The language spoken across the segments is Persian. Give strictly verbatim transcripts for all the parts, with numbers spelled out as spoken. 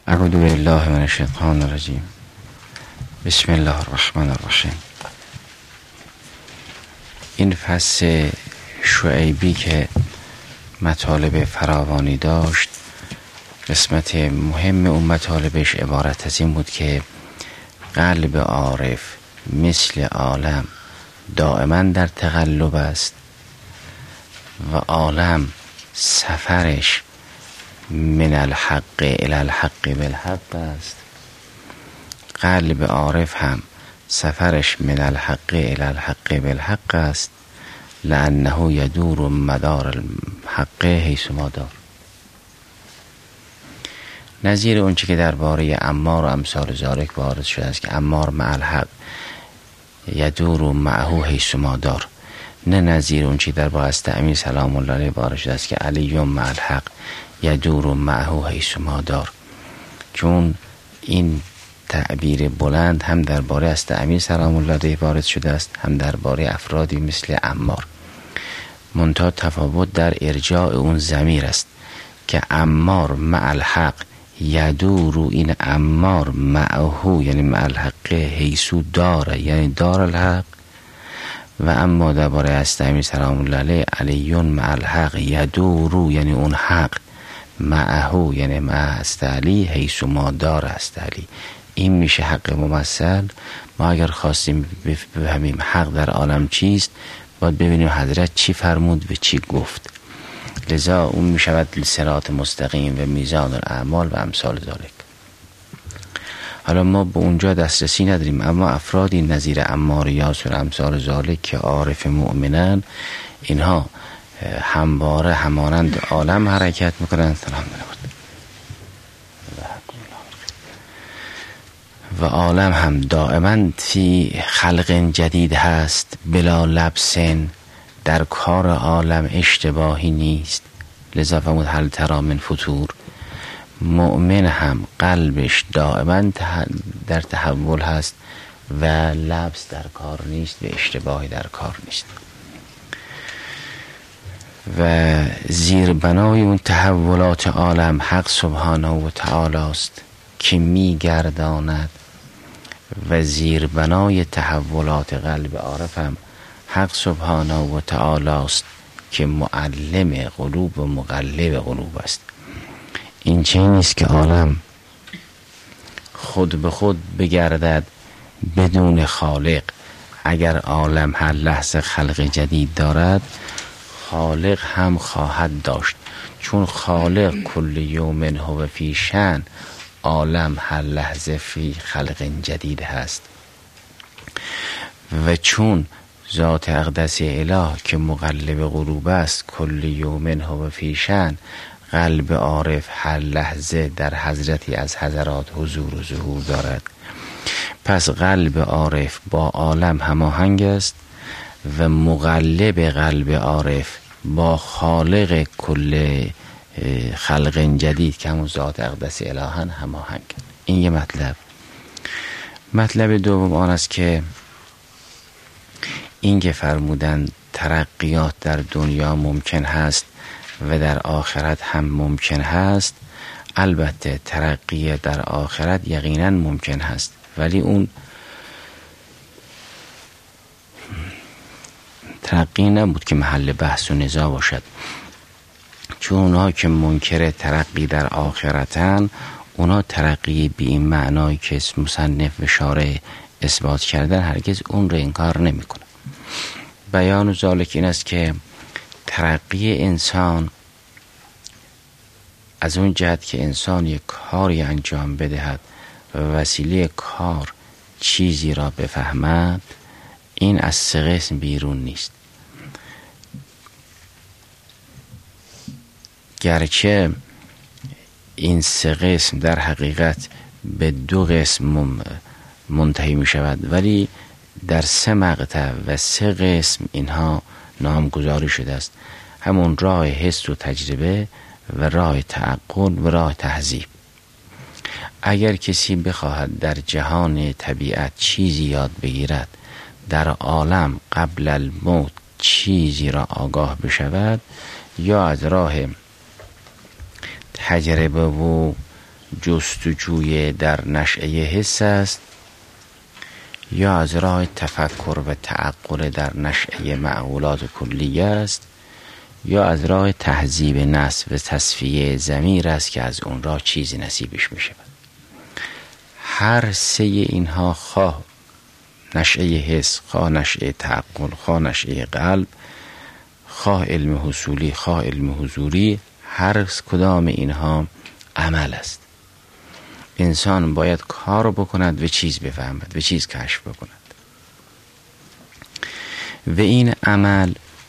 اعوذ بالله من الشیطان الرجیم. بسم الله الرحمن الرحیم. این فصل شعیبی که مطالب فراوانی داشت، قسمت مهم اون مطالبش عبارت از این بود که قلب عارف مثل عالم دائما در تقلب است و عالم سفرش من الحق الی الحق بالحق است. قلب عارف هم سفرش من الحق الی الحق بالحق است، لانه یدور مدار الحق حیث ما دار. نظیر اون چی که درباره عمار و امثال ذالک وارد شده است که عمار مع الحق یدور معه حیث ما دار، نه نظیر اون چی درباره است امیر سلام الله علیه وارد شده است که علی مع الحق یدور معه حیث ما دار. چون این تعبیر بلند هم درباره است امیر سلام الله علیه وارد شده است، هم درباره افرادی مثل عمار. منتها تفاوت در ارجاع اون ضمیر است که عمار مع الحق یدور، این عمار معه یعنی مع الحق حیثو داره یعنی دار الحق، و اما درباره است امیر سلام الله علیه علی مع الحق یدور یعنی اون حق معه یعنی مع است علی حیثو ما دار است علی. این میشه حق ممثل. ما اگر خواستیم بفهمیم حق در عالم چیست، باید ببینیم حضرت چی فرمود و چی گفت. لذا اون میشود صراط مستقیم و میزان الاعمال و امثال ذالک. حالا ما به اونجا دسترسی نداریم، اما افرادی نظیر عمار یاسر و امثال ذالک که عارف مؤمنن، اینها همواره همانند عالم حرکت میکنند و عالم هم دائما فی خلق جدید هست بلا لبسن، در کار عالم اشتباهی نیست. لذا فرمود هل تری من فطور. مؤمن هم قلبش دائما در تحول هست و لبس در کار نیست و اشتباهی در کار نیست. و زیربنای اون تحولات عالم حق سبحانه و تعالی است که میگرداند، و زیربنای تحولات قلب عارف هم حق سبحانه و تعالی است که معلم قلوب و مقلب قلوب است. این چه نیست که عالم خود به خود بگردد بدون خالق. اگر عالم هر لحظه خلق جدید دارد، خالق هم خواهد داشت. چون خالق کل یوم هو فی شأن، عالم هر لحظه فی خلق جدید هست. و چون ذات اقدس اله که مقلب قلوب است، کل یوم هو فی شأن، قلب عارف هر لحظه در حضرتی از حضرات حضور و ظهور دارد. پس قلب عارف با عالم هماهنگ است و مقلب قلب عارف با خالق کل خلق جدید که همون ذات اقدس الهن هماهنگ. این یه مطلب. مطلب دوم آن است که این که فرمودن ترقیات در دنیا ممکن هست و در آخرت هم ممکن هست. البته ترقی در آخرت یقینا ممکن هست، ولی اون ترقی نبود که محل بحث و نزاع باشد. چون اونها که منکر ترقی در آخرتن، اونا ترقی به این معنایی که مصنف و شارح اثبات کردن هرگز اون رو انکار نمی کنه. بیان ذالک این است که ترقی انسان از اون جهت که انسان یک کاری انجام بدهد و وسیله کار چیزی را بفهمد، این از سه قسم بیرون نیست. گرچه این سه قسم در حقیقت به دو قسم منتهی می شود، ولی در سه مقطع و سه قسم اینها نامگذاری شده است. همون راه حس و تجربه و راه تعقل و راه تهذیب. اگر کسی بخواهد در جهان طبیعت چیزی یاد بگیرد، در عالم قبل الموت چیزی را آگاه بشود، یا از راه تجربه و جستجوی در نشأه حس است یا از راه تفکر و تعقل در نشأه معقولات کلیه است یا از راه تهذیب نفس و تصفیه ضمیر است که از اون راه چیزی نصیبش می شود. هر سه اینها، خواه نشأه حس، خواه نشأه تعقل، خواه نشأه قلب، خواه علم حصولی، خواه علم حضوری، هر کدام اینها عمل است. انسان باید کار بکند و چیز بفهمد و چیز کشف بکند و این عمل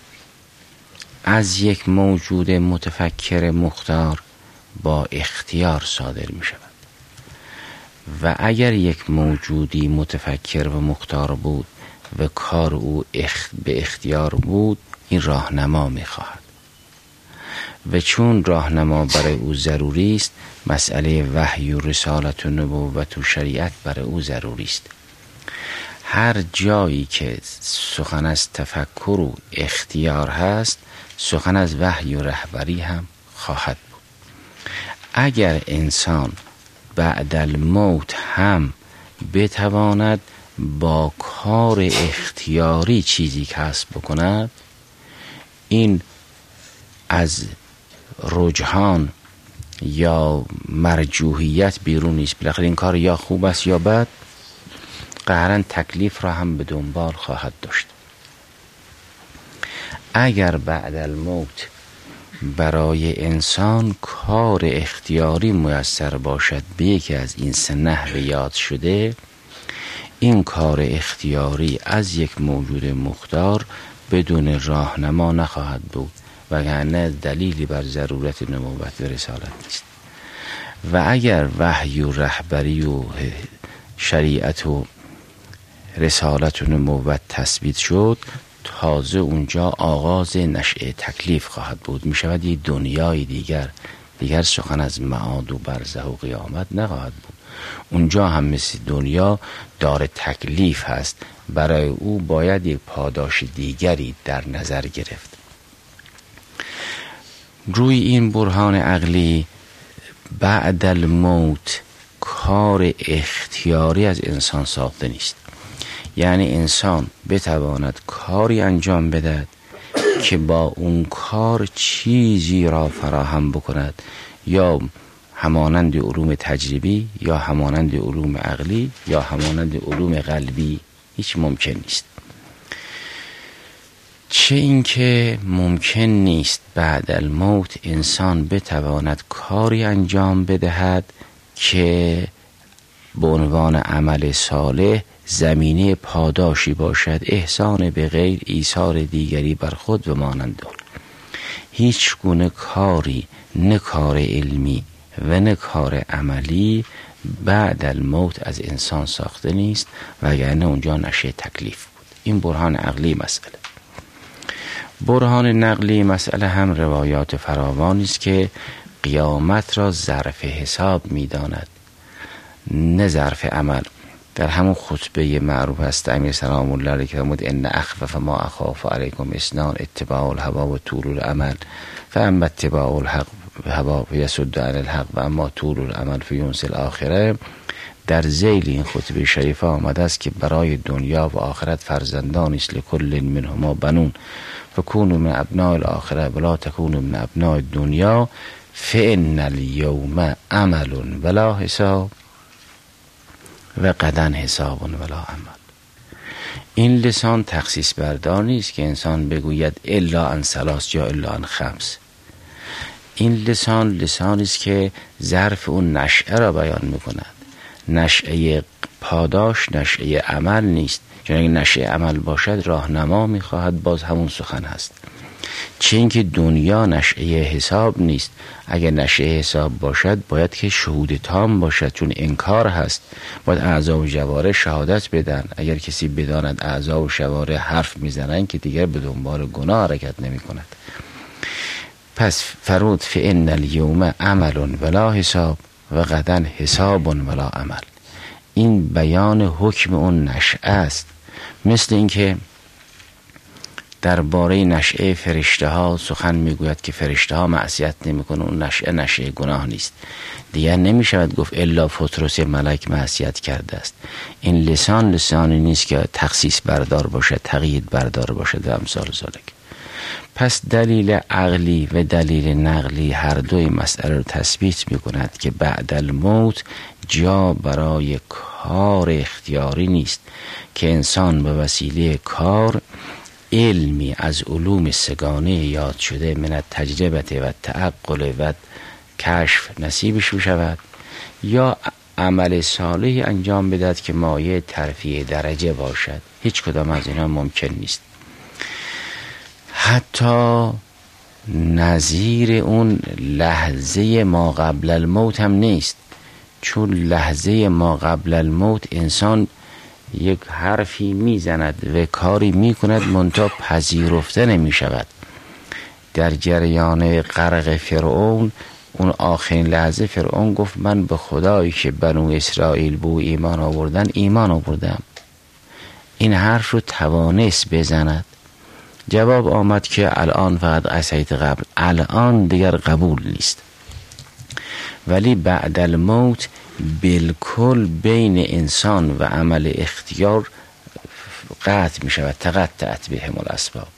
از یک موجود متفکر مختار با اختیار صادر می شود و اگر یک موجودی متفکر و مختار بود و کار او اخ... به اختیار بود، این راهنما می خواهد و چون راهنما برای او ضروری است، مسئله وحی و رسالت و نبوت و شریعت برای او ضروری است. هر جایی که سخن از تفکر و اختیار هست، سخن از وحی و رهبری هم خواهد بود. اگر انسان بعد الموت هم بتواند با کار اختیاری چیزی کسب بکند، این از رجحان یا مرجوحیت بیرون نیست. بالاخره این کار یا خوب است یا بد، قهرن تکلیف را هم به دنبال خواهد داشت. اگر بعد الموت برای انسان کار اختیاری میسر باشد به یکی از این سه نحو یاد شده، این کار اختیاری از یک موجود مختار بدون راهنما نخواهد بود، وگرنه دلیلی بر ضرورت نبوت و رسالت نیست. و اگر وحی و رهبری و شریعت و رسالت و نبوت تثبیت شد، تازه اونجا آغاز نشأه تکلیف خواهد بود. می شود یه دنیای دیگر دیگر سخن از معاد و برزخ و قیامت نخواهد بود. اونجا هم مثل دنیا دار تکلیف هست، برای او باید یک پاداش دیگری در نظر گرفت. روی این برهان عقلی بعد الموت کار اختیاری از انسان ساخته نیست. یعنی انسان بتواند کاری انجام بدهد که با اون کار چیزی را فراهم بکند، یا همانند علوم تجربی یا همانند علوم عقلی یا همانند علوم قلبی، هیچ ممکن نیست. چه اینکه ممکن نیست بعد الموت انسان بتواند کاری انجام بدهد که به عنوان عمل صالح زمینه پاداشی باشد، احسان به غیر، ایثار دیگری بر خود و مانند آن. هیچ گونه کاری، نه کار علمی و نه کار عملی، بعد الموت از انسان ساخته نیست، وگرنه اونجا نشه تکلیف بود. این برهان عقلی مسئله. برهان نقلی مسئله هم روایات فراوانی است که قیامت را ظرف حساب می‌داند، نه ظرف عمل. در همون خطبه معروف است امیر سلام الله علیه که فرمود ان اخوف ما اخاف علیکم اثنان اتباع الهوا و طول الامل، فاما اتباع الحق هوا یصد عن الحق و اما طول الامل فینسی الاخره. در ذیل این خطبه شریفه آمده است که برای دنیا و آخرت فرزندانی است، لکل منهما بنون فکونوا من ابناء الاخره ولا تکونوا من ابناء الدنیا فان الیوم عمل ولا حساب و غدا حساب ولا عمل. این لسان تخصیص بردار نیست که انسان بگوید الا عن ثلاث یا الا عن خمس. این لسان لسانی است که ظرف اون نشأه را بیان میکند. نشأه پاداش نشأه عمل نیست، چون اگه نشأه عمل باشد راهنما میخواهد، باز همون سخن هست. چه اینکه دنیا نشأه حساب نیست. اگر نشأه حساب باشد باید که شهود تام باشد، چون انکار هست. باید اعضا و جوارح شهادت بدن. اگر کسی بداند اعضا و جوارح حرف میزنن که دیگر به دنبال گناه حرکت نمی کند. پس فرود فان الیوم عمل ولا حساب و غدا حساب ولا عمل. این بیان حکم اون نشأه است. مثل اینکه درباره نشأه فرشته ها سخن میگوید که فرشته ها معصیت نمیکنه، اون نشأه نشأه گناه نیست. دیگر نمی شود گفت الا فطرس ملک معصیت کرده است. این لسان لسانی نیست که تخصیص بردار باشه، تقیید بردار باشه و امثال ذالک. پس دلیل عقلی و دلیل نقلی هر دوی مسئله رو تثبیت میکند که بعد الموت جا برای کار اختیاری نیست که انسان به وسیله کار علمی از علوم سگانه یاد شده من تجربه و تعقل و کشف نصیبش بشود، یا عمل صالحی انجام بدهد که مایه ترفیع درجه باشد. هیچ کدام از اینا ممکن نیست. حتی نظیر اون لحظه ما قبل الموت هم نیست، چون لحظه ما قبل الموت انسان یک حرفی میزند و کاری میکند منتها پذیرفته نمی شود. در جریان غرق فرعون، اون آخرین لحظه فرعون گفت من به خدایی که بنو اسرائیل بو ایمان آوردن ایمان آوردم. این حرف رو توانست بزند. جواب آمد که الان فقط عصیت قبل، الان دیگر قبول نیست. ولی بعد الموت بالکل بین انسان و عمل اختیار قطع می شود. تقطعت بهم الاسباب.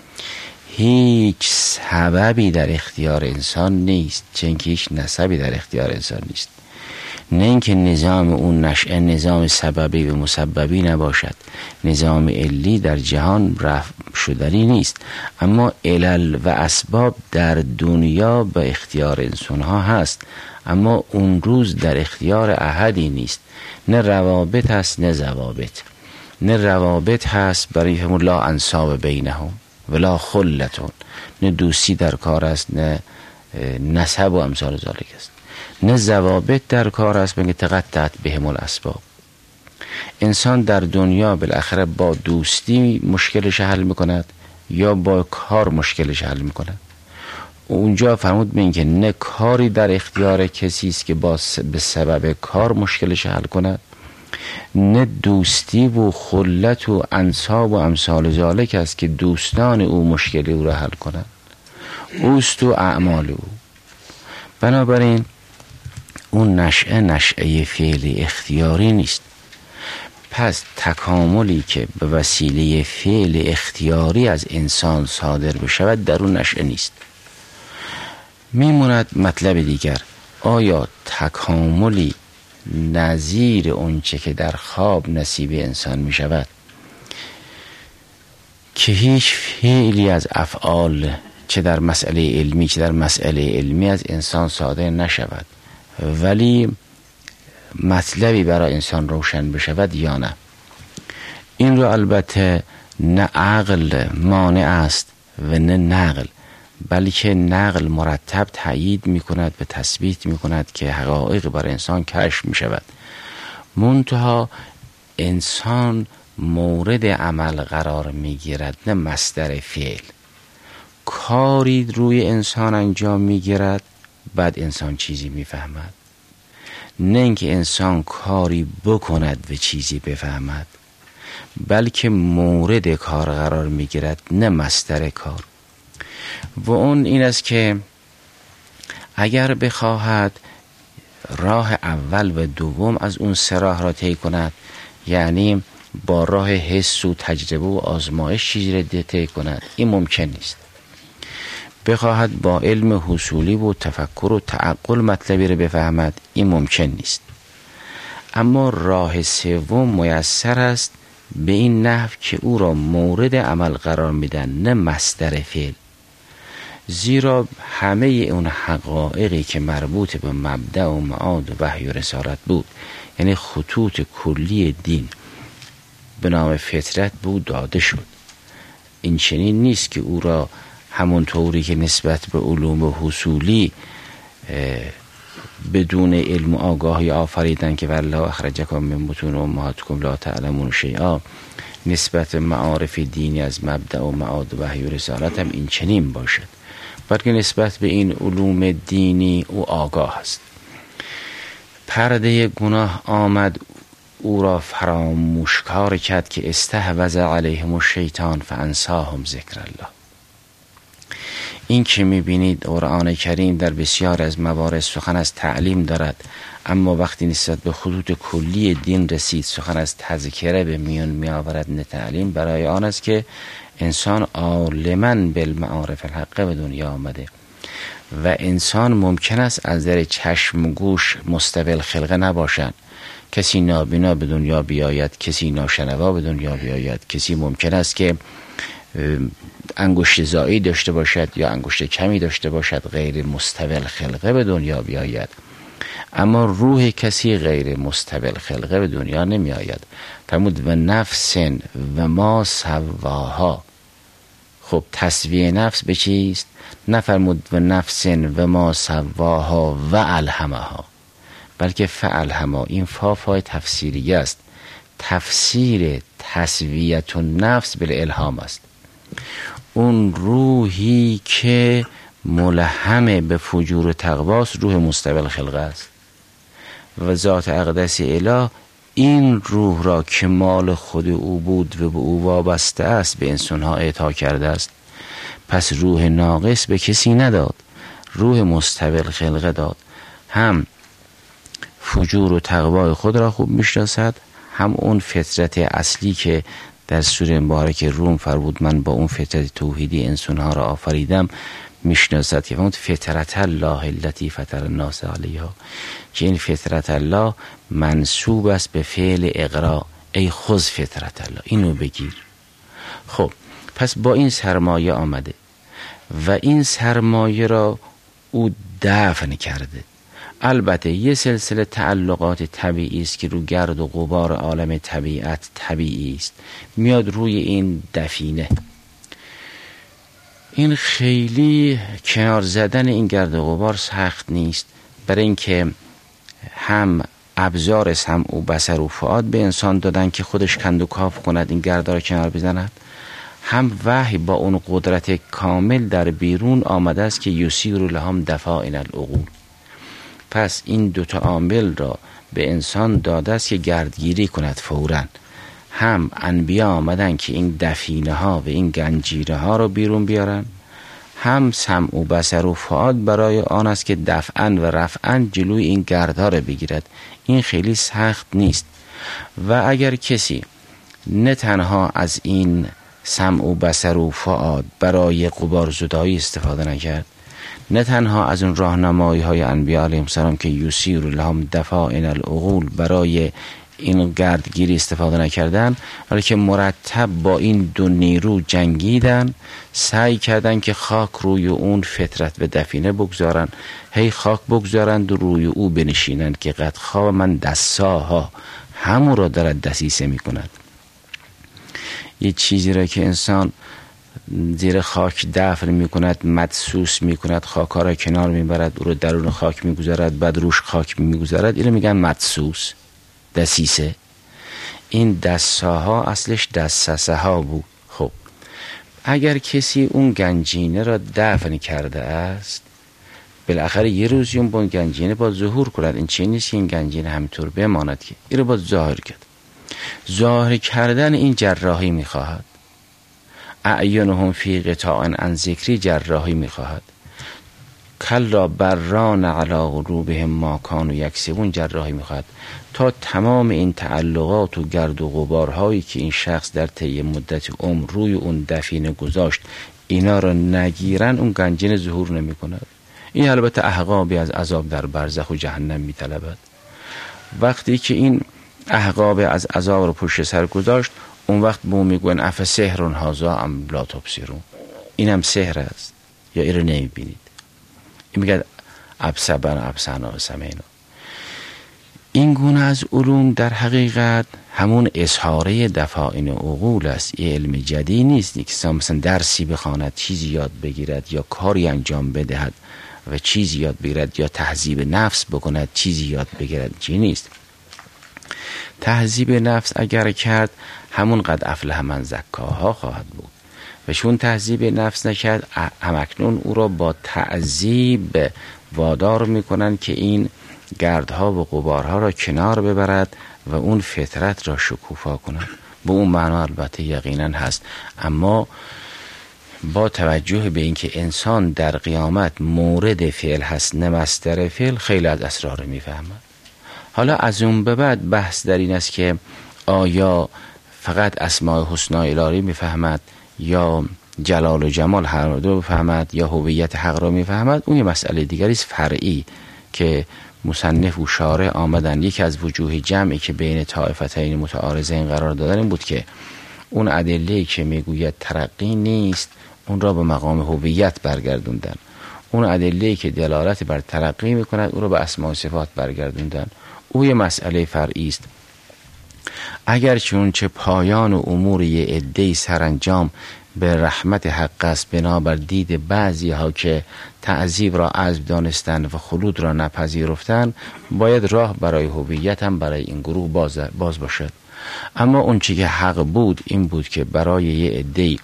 هیچ سببی در اختیار انسان نیست، چون که هیچ نسبی در اختیار انسان نیست. نه اینکه نظام اون نشأه نظام سببی و مسببی نباشد، نظام علی در جهان رفع شدنی نیست، اما علل و اسباب در دنیا به اختیار انسان ها هست، اما اون روز در اختیار احدی نیست. نه روابط هست نه ضوابط. نه روابط هست برای فهم لا انساب بینهم ولا خلتون، نه دوستی در کار است نه نسب و امثال ذالک است. نه ضوابط در کار است بگه تقطعت بهم الاسباب. انسان در دنیا بالاخره با دوستی مشکلش حل میکند یا با کار مشکلش حل میکند. اونجا فرمود بین که نه کاری در اختیار کسی است که با به سبب کار مشکلش حل کند، نه دوستی و خلت و انساب و امثال ذالک است که دوستان او مشکل او را حل کنند. اوست و اعمال او. بنابراین اون نشأه نشأه فعل اختیاری نیست. پس تکاملی که به وسیله فعل اختیاری از انسان صادر بشود در اون نشأه نیست. میموند مطلب دیگر، آیا تکاملی نظیر اونچه که در خواب نصیب انسان می شود که هیچ فعلی از افعال چه در مسئله علمی چه در مسئله علمی از انسان صادر نشود ولی مطلبی برای انسان روشن بشود یا نه؟ این رو البته نه عقل مانع است و نه نقل، بلکه نقل مرتب تأیید می کند و تثبیت می کند که حقایق بر انسان کشف می شود. منتها انسان مورد عمل قرار می گیرد نه مصدر فعل. کاری روی انسان انجام می گیرد بعد انسان چیزی می فهمد، نه اینکه انسان کاری بکند و چیزی بفهمد، بلکه مورد کار قرار می گیرد نه مصدر کار. و اون این است که اگر بخواهد راه اول و دوم از اون سه راه را طی کند، یعنی با راه حس و تجربه و آزمایش چیزی را طی کند، این ممکن نیست. بخواهد با علم حصولی و تفکر و تعقل مطلبی را بفهمد، این ممکن نیست. اما راه سوم میسر است به این نحو که او را مورد عمل قرار میدن نه مصدر فعل. زیرا همه اون حقایقی که مربوط به مبدأ و معاد و وحی و رسالت بود، یعنی خطوط کلی دین به نام فطرت بود، داده شد. این چنین نیست که او را همون طوری که نسبت به علوم حصولی بدون علم و آگاهی آفریدن که والله اخرجکم من بطون امهاتکم لا تعلمون شیئا، نسبت معارف دینی از مبدأ و معاد و وحی و رسالت هم این چنین باشد، بلکه نسبت به این علوم دینی او آگاه است. پرده گناه آمد، او را فراموشکار کرد که استحوذ علیهم الشیطان فانساهم ذکر الله. این که میبینید قرآن کریم در بسیار از موارد سخن از تعلیم دارد، اما وقتی نسبت به خطوط کلی دین رسید سخن از تذکره به میان میآورد نه تعلیم، برای آن است که انسان عالما بالمعارف الحق به دنیا آمده و انسان ممکن است از در چشم و گوش مستقل خلقه نباشند. کسی نابینا به دنیا بیاید، کسی ناشنوا به دنیا بیاید، کسی ممکن است که انگشت زایی داشته باشد یا انگشت کمی داشته باشد، غیر مستقل خلقه به دنیا بیاید، اما روح کسی غیر مستقل خلقه به دنیا نمی آید. فرمود و نفس و ما سواها. خب تسویه نفس به چیست؟ نفرمود و نفس و ما سواها و الهمها، بلکه فالهما، این فافای تفسیری است. تفسیر تسویت النفس بالالهام است. اون روحی که ملهم به فجور و تقواست روح مستقل خلقه است و ذات اقدس اله این روح را که مال خود او بود و به او وابسته است به انسانها اعطا کرده است. پس روح ناقص به کسی نداد، روح مستقل خلقه داد. هم فجور و تقوای خود را خوب میشناسد، هم اون فطرت اصلی که در سوره مبارک روم فرمود من با اون فطرت توحیدی انسانها را آفریدم میشناسد که فرمود فطرت الله التي فطر الناس علیها، که این فطرت الله منسوب است به فعل اقرا، ای خذ فطرت الله، اینو بگیر. خب پس با این سرمایه آمده و این سرمایه را او دفن کرده. البته یه سلسله تعلقات طبیعی است که رو گرد و غبار عالم طبیعت طبیعی است، میاد روی این دفینه. این خیلی کنار زدن این گرد و غبار سخت نیست، برای اینکه هم ابزار سمع و بصر و فؤاد به انسان دادن که خودش کند و کاف کند این گرد را کنار بزند، هم وحی با اون قدرت کامل در بیرون آمده است که یسیر لهم دفائن العقول. پس این دوتا عامل را به انسان داده است که گردگیری کند فوراً. هم انبیا آمدن که این دفینه ها و این گنجیره ها رو بیرون بیارن، هم سمع و بصر و فؤاد برای آن است که دفعاً و رفعاً جلوی این گردها رو بگیرد. این خیلی سخت نیست و اگر کسی نه تنها از این سمع و بصر و فؤاد برای غبار زدایی استفاده نکرد، نه تنها از اون راهنمایی های انبیا علیهم السلام که یسیر لهم دفائن العقول برای این گردگیری استفاده نکردن، ولی که مرتب با این دو نیرو جنگیدن، سعی کردن که خاک روی اون فطرت به دفینه بگذارن، هی خاک بگذارن و روی او بنشینن که قد خواب من دستاها، همون را دارد دسیسه می کند. یه چیزی را که انسان زیر خاک دفن می کند، مدسوس می کند، خاک را کنار می برد، او رو درون خاک می گذارد، بعد روش خاک می گذارد، این رو میگن مدسوس، دسیسه. این دستاها اصلش دستسه ها بود. خب اگر کسی اون گنجینه را دفن کرده است، بالاخره یه روزی اون با گنجینه با ظهور کند. این چی نیست که این گنجینه همینطور بماند، که این رو با ظاهر کرد. ظاهر کردن این جراحی میخواهد. اعینهم فی قطاع عن ذکری جراحی میخواهد. کلا بران علی قلوبهم ما کانوا یکسبون جراحی میخواهد. تا تمام این تعلقات و گرد و غبارهایی که این شخص در طی مدت عمر روی اون دفینه گذاشت اینا رو نگیرن، اون گنجینه ظهور نمی کند. این البته احقابی از عذاب در برزخ و جهنم می طلبد. وقتی که این احقاب از عذاب رو پشت سر گذاشت، اون وقت به اون میگوین اف سحرون هازا ام لا تبصرون، این هم سحر است یا این رو نمی بینید. این میگه ابصبن ابصنا و سمینا. این گونه از علوم در حقیقت همون اظهاره دفائن عقول است. یه علم جدید نیست که مثلا درسی بخواند، چیزی یاد بگیرد یا کاری انجام بدهد و چیزی یاد بگیرد، یا تهذیب نفس بکند چیزی یاد بگیرد. چی نیست. تهذیب نفس اگر کرد همون قد افلح من زکاها خواهد بود و چون تهذیب نفس نکرد همکنون او را با تعذیب وادار میکنن که این گردها و غبارها را کنار ببرد و اون فطرت را شکوفا کند. به اون معنا البته یقینا هست، اما با توجه به اینکه انسان در قیامت مورد فعل هست نه مصدر فعل، خیلی از اسرار میفهمد. حالا از اون به بعد بحث در این است که آیا فقط اسماء حسنا الهی میفهمد یا جلال و جمال هر دو بفهمد یا هویت حق را میفهمد؟ اون یه مسئله دیگری است فرعی که مصنف و شارع آمدن. یکی از وجوه جمعی که بین طائفتین متعارضین قرار دادن این بود که اون ادله‌ای که میگوید ترقی نیست اون را به مقام هویت برگردوندن، اون ادله‌ای که دلالت بر ترقی میکند اون را به اسماء و صفات برگردوندن. او یه مسئله فرعی است. اگر چون چه پایان و امور یه عده‌ای سرانجام به رحمت حق است، بنابر دید بعضی ها که تعذیب را عذب دانستن و خلود را نپذیرفتن، باید راه برای هویت هم برای این گروه باز, باز باشد. اما اون چی که حق بود این بود که برای یه عده‌ای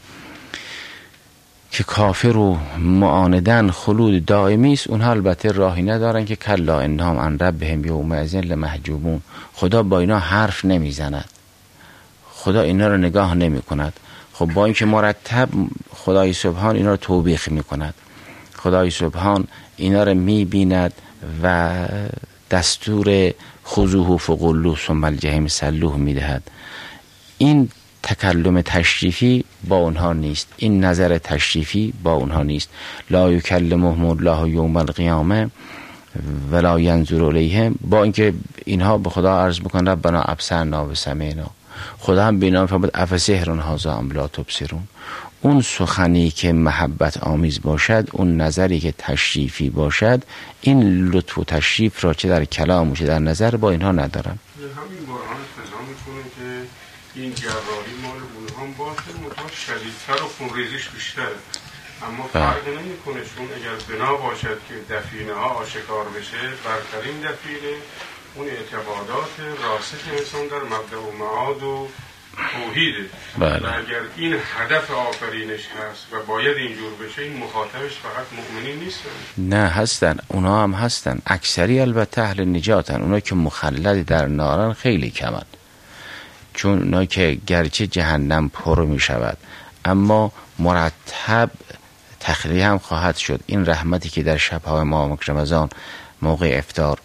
که کافر و معاندن خلود دائمی است، اونها البته راهی ندارن که کلا انهم عن ربهم یومئذ لمحجوبون. خدا با اینا حرف نمیزند، خدا اینا رو نگاه نمی کند. خب با اینکه مرتب خدای سبحان اینا رو توبیخ می کند، خدای سبحان اینا رو می بیند و دستور خذوه فغلوه ثم الجحیم صلوه می دهد. این تکلم تشریفی با اونها نیست، این نظر تشریفی با اونها نیست. لا یکلمهم الله یوم القیامه ولا ینظر الیهم. با اینکه اینها به خدا عرض میکنن ربنا ابصرنا و سمعنا، خدا هم بینا میفرماید افسحر هذا ام لا تبصرون. اون سخنی که محبت آمیز باشد، اون نظری که تشریفی باشد، این لطف و تشریف را چه در کلام و چه در نظر با اینها ندارن. همین قرآن فضا میکنه که این جراحی مال اونها هم باشه، مطمئن شدیدتر و خونریزیش بیشتره، اما فرق نمیکنه، چون اگر بنا باشد که دفینه ها آشکار بشه، برترین دفینه اون اعتقادات راسخ انسان در مبدأ و معاد و توحیده. بله. و اگر این هدف آفرینش هست و باید اینجور بشه، این مخاطبش فقط مؤمنین نیستن. نه هستن، اونا هم هستن، اکثری البته اهل نجاتن. اونا که مخلد در نارن خیلی کمن، چون اونا که گرچه جهنم پر می شود اما مرتب تخلیه هم خواهد شد. این رحمتی که در شبهای ماه رمضان موقع افطار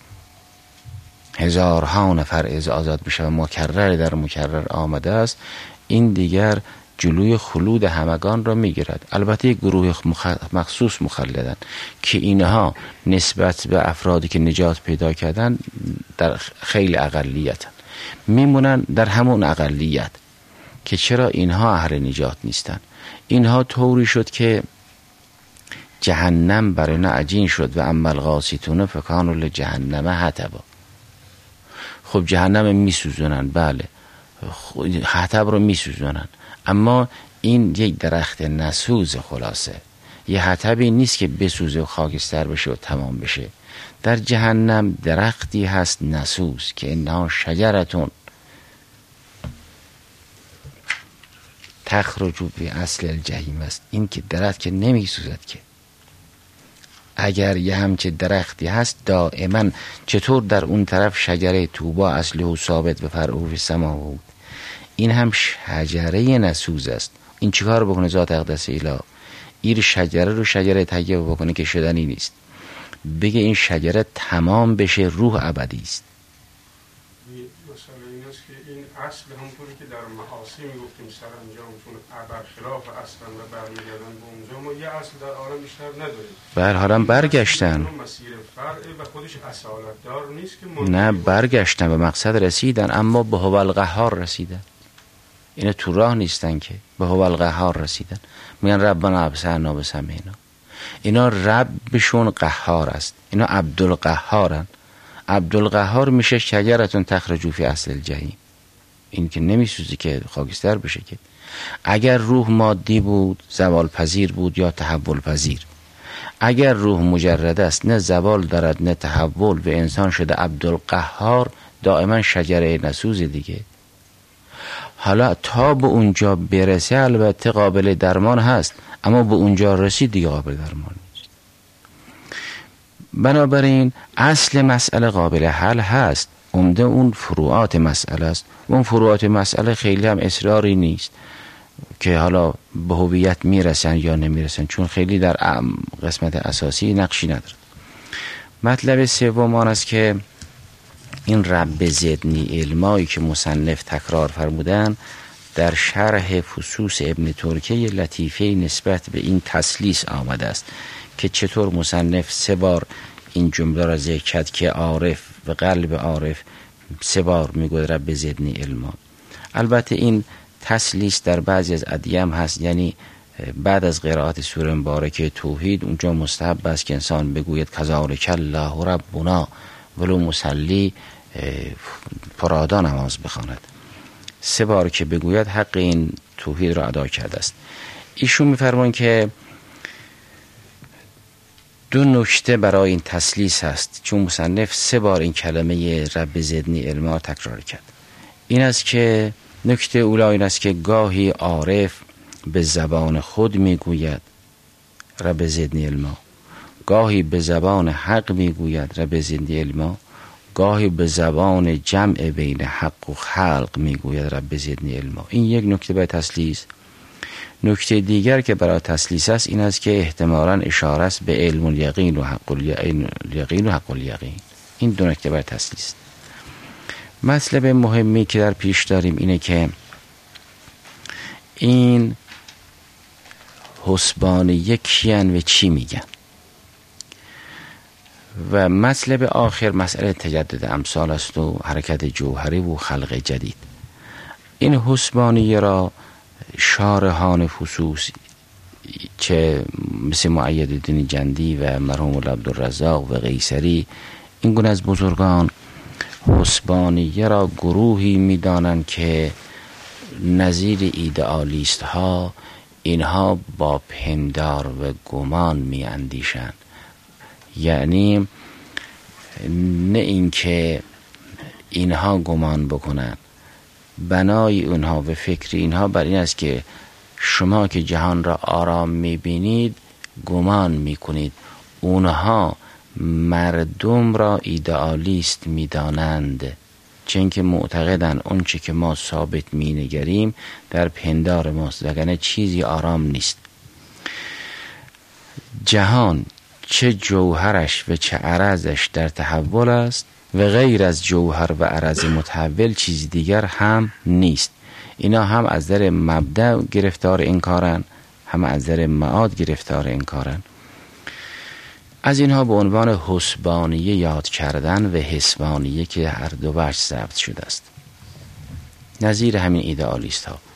هزارها نفر از آزاد می شود، مکرر در مکرر آمده است، این دیگر جلوی خلود همگان را می گیرد. البته یک گروه مخصوص مخلدن که اینها نسبت به افرادی که نجات پیدا کردن در خیلی اقلیتن، میمونن در همون اقلیت. که چرا اینها اهل نجات نیستن؟ اینها طوری شد که جهنم برای اینا عجین شد و اما القاسطون فکانوا لجهنم حطبا. خب جهنم میسوزونن، بله حطب رو میسوزونن، اما این یک درخت نسوز، خلاصه یه حطبی نیست که بسوزه و خاکستر بشه و تمام بشه. در جهنم درختی هست نسوز که انها شجرتون تخرج فی اصل الجحیم است. این که درخت که نمی سوزد که. اگر یه همچه درختی هست دائما، چطور در اون طرف شجره توبا اصله ثابت و فرعه فی السما بود، این هم شجره نسوز است. این چیکار بکنه ذات اقدس اله؟ این شجره رو شجره طیبه بکنه که شدنی نیست، بگه این شجره تمام بشه، روح ابدی است. مسئله این است که این اصل همونطوری که در معاصی میگفتیم سرانجام چون برخلاف اصلا و برمیگردن به اونجا، ما یه اصل در عالم بیشتر نداریم. بله حالا برگشتن، مسیر فرعه و خودش اصالت دار نیست که نه برگشتن به مقصد رسیدن، اما به هو القهار رسیدن. اینا تو راه نیستن که به هو القهار رسیدن. میگن ربنا ابصرنا و سمعنا. اینا ربشون قهار است، اینا عبدالقهارن. عبدالقهار میشه شجرتون تخرج فی اصل الجحیم. این که نمیسوزی که خاکستر بشه که. اگر روح مادی بود زوال پذیر بود یا تحول پذیر. اگر روح مجرد است، نه زوال دارد نه تحول، و انسان شده عبدالقهار، دائما شجره نسوز دیگه. حالا تا به اونجا برسه البته قابل درمان هست، اما به اونجا رسید دیگه قابل درمان نیست. بنابراین اصل مسئله قابل حل هست، عمده اون فروعات مسئله است. اون فروعات مسئله خیلی هم اصراری نیست که حالا به هویت میرسن یا نمیرسن، چون خیلی در قسمت اساسی نقشی ندارد. مطلب سوم آن است که این رب زدنی علمایی که مصنف تکرار فرمودن در شرح فصوص ابن ترکیه لطیفه نسبت به این تسلیس آمده است که چطور مصنف سه بار این جمله را ذکر کرد که عارف و قلب عارف سه بار میگوید رب زدنی علما. البته این تسلیس در بعضی از ادعیه هم هست، یعنی بعد از قرائت سوره مبارکه توحید اونجا مستحب است که انسان بگوید کذالک الله ربنا ولو مصلی پرادا نماز بخواند. سه بار که بگوید حق این توحید را ادا کرده است. ایشون می‌فرمایند که دو نکته برای این تسلیس هست، چون مصنف سه بار این کلمه رب زدنی علما تکرار کرد. این است که نکته اولی این است که گاهی عارف به زبان خود میگوید رب زدنی علما، گاهی به زبان حق میگوید رب زدنی علما، گاهی به زبان جمع بین حق و خلق میگوید رب زدنی علما. این یک نکته به تسلیس. نکته دیگر که برای تسلیس است این است که احتمالاً اشاره است به علم الیقین و حق الیقین و حق الیقین. این دو نکته بر تسلیس. مطلب مهمی که در پیش داریم اینه که این حسبانی کیان و چی میگن. و مطلب آخر مسئله تجدد امثال است و حرکت جوهری و خلق جدید. این حسبانی را شارحان فصوص چه مثل مؤیدالدین جندی و مرحوم عبدالرزاق و قیصری، این گونه از بزرگان حسبانیه را گروهی می‌دانند که نظیر ایدئالیست ها اینها با پندار و گمان می‌اندیشند. یعنی نه اینکه اینها گمان بکنند، بنای اونها و فکر اینها بر این است که شما که جهان را آرام می‌بینید گمان می‌کنید، اونها مردم را ایدئالیست می‌دانند، چون که معتقدند اون چی که ما ثابت می‌نگریم در پندار ماست، وگرنه چیزی آرام نیست. جهان چه جوهرش و چه عرضش در تحول است و غیر از جوهر و عرض متحول چیز دیگر هم نیست. اینا هم از در مبدأ گرفتار انکارن، هم از در معاد گرفتار انکارن. از اینها به عنوان حسبانیه یاد کردن و حسبانیه که هر دو وجه ضبط شده است، نظیر همین ایدئالیست ها.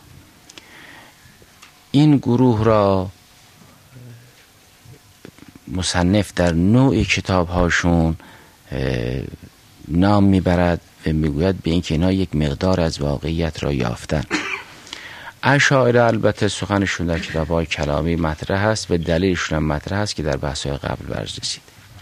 این گروه را مصنف در نوع کتاب هاشون نام میبرد و میگوید به این که اینا یک مقدار از واقعیت را یافتن. اشاعره البته سخنشون در کتاب‌های کلامی مطرح است و دلیلشون هم مطرح است که در بحث‌های قبل بررسی رسید.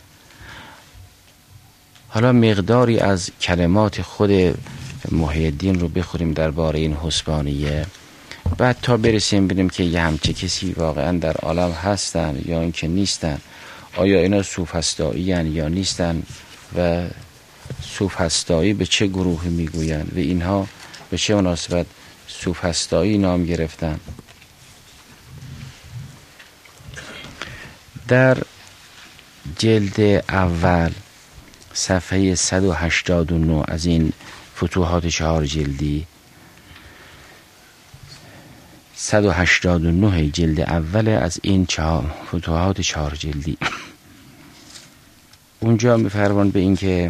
حالا مقداری از کلمات خود محی الدین رو بخوریم درباره این حسبانیه، بعد تا برسیم ببینیم که یه همچه کسی واقعا در عالم هستن یا اینکه نیستن، آیا اینا سوفسطایی هستند یا نیستن و سوفسطایی به چه گروهی میگوین و اینها به چه مناسبت سوفسطایی نام گرفتن. در جلد اول صفحه صد و هشتاد و نه از این فتوحات چهار جلدی، صد و هشتاد و نه جلد اول از این چهار فتوحات چهار جلدی، اونجا می‌فرمان به این که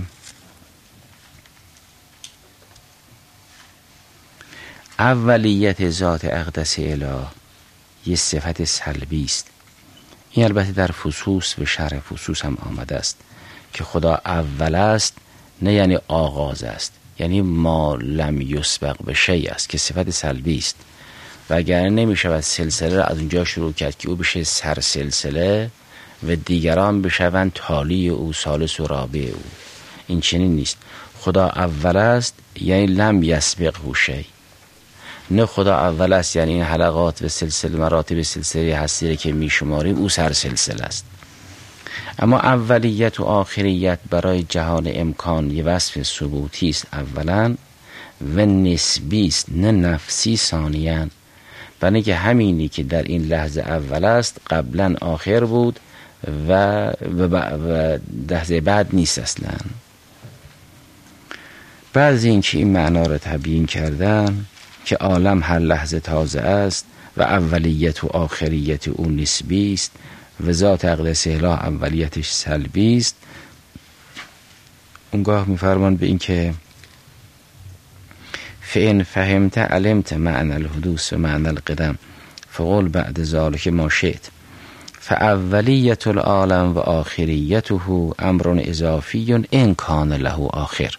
اولیت ذات اقدس اله یه صفت سلبی است. این البته در فصوص و شرح فصوص هم آمده است که خدا اول است، نه یعنی آغاز است، یعنی ما لم یسبق به شیء است که صفت سلبی است. و اگر نمی‌شود سلسله را از اونجا شروع کرد که او بشه سر سلسله و دیگران بشوند تالی او، ثالث و رابع او. این چنین نیست. خدا اول است یعنی لم یسبقه شیء، نه خدا اول است یعنی این حلقات و سلسله مراتب سلسله هستی که می شماریم او سر سلسله است. اما اولیت و آخریت برای جهان امکان یه وصف ثبوتی است اولا و نسبی است نه نفسی ثانیاً، برای که همینی که در این لحظه اول است قبلا آخر بود و, و, و لحظه بعد نیست اصلا. بعض این که این معنا را تبیین کردن که عالم هر لحظه تازه است و اولیت و آخریت او نسبی است و ذات اقدس اله اولیتش سلبی است. اونگاه میفرمان به این که فإن فهمت علمت معنى الحدوث و معنى القدم فقل بعد ذلك ما شئت فاولیت العالم و آخریته امر اضافی ان کان له آخر.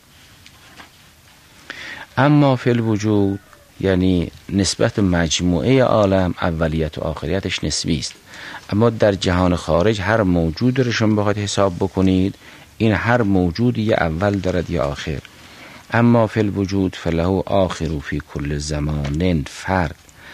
اما فی الوجود یعنی نسبت مجموعه عالم اولیت و آخریتش نسبی است، اما در جهان خارج هر موجود رو شما بخواید حساب بکنید این هر موجودی یا اول دارد یا آخر. اما فی الوجود فله آخر فی کل زمان فرد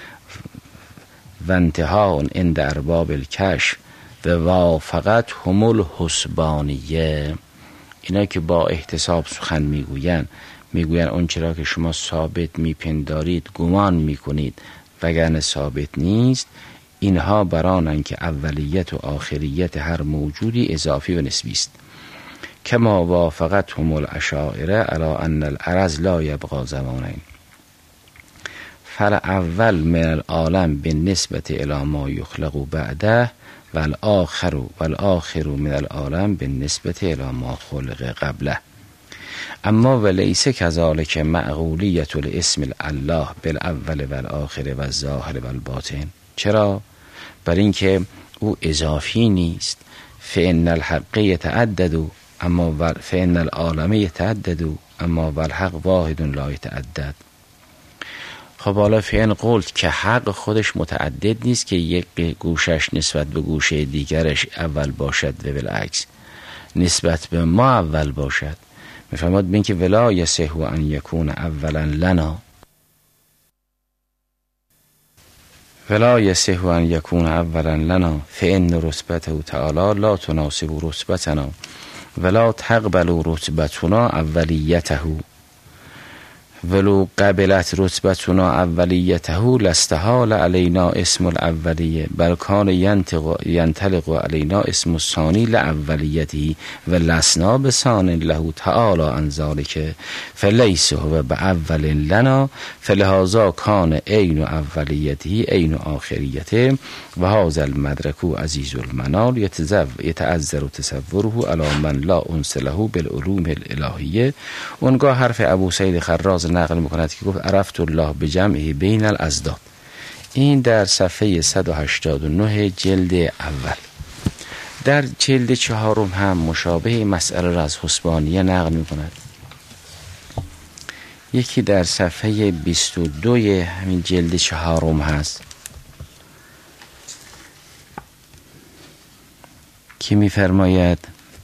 و انتها عند ارباب الکشف و وافقت هم الحسبانیه. اینا که با احتساب سخن میگوین میگوین اون چرا که شما ثابت میپندارید گمان میکنید وگرنه ثابت نیست، اینها برانن که اولیت و آخریت هر موجودی اضافی و نسبی است. کما وافقت هم الاشاعره علی ان العرض لا یبقى زمانین فالاول من العالم بالنسبة الی ما یخلق بعده والآخر والآخر من العالم بالنسبة الی ما خلق قبله. اما ولیس کذالک معقولیت الاسم الله بالاول والآخر والظاهر والباطن. چرا؟ بر اینکه او اضافی نیست. فإن الحق یتعدد اما فإن العالم یتعدد اما والحق واحد لا یتعدد. خب حالا فإن قلت که حق خودش متعدد نیست که یک گوشش نسبت به گوشه دیگرش اول باشد و بالعکس نسبت به ما اول باشد. میفرماد بین که ولا یصح ان یکون اولا لنا ولا یصح ان یکون اولا لنا فإن رتبته تعالی لا تناسب رتبتنا ولا تقبل رتبتنا اولیته ولو قبلت رتبتنا اولیته لاستحال علینا اسم الاولیه بل کان ینطلق علینا اسم الثانی لاولیته و لسنا بثان له تعالی عن ذلک فلیس هو باول لنا فلهذا کان عین اولیته عین آخریته و هذا المدرک عزیز المنال یتعذر تصوره علی من لا انس له بالعلوم الالهیه. اونگاه حرف ابو سعید خراز نقل میکند که گفت عرفت الله بجمعه بین الازداد. این در صفحه صد و هشتاد و نه جلد اول. در جلد چهارم هم مشابه مسئله را از حسبانیه نقل میکند. یکی در صفحه بیست و دو همین جلد چهارم هست که میفرماید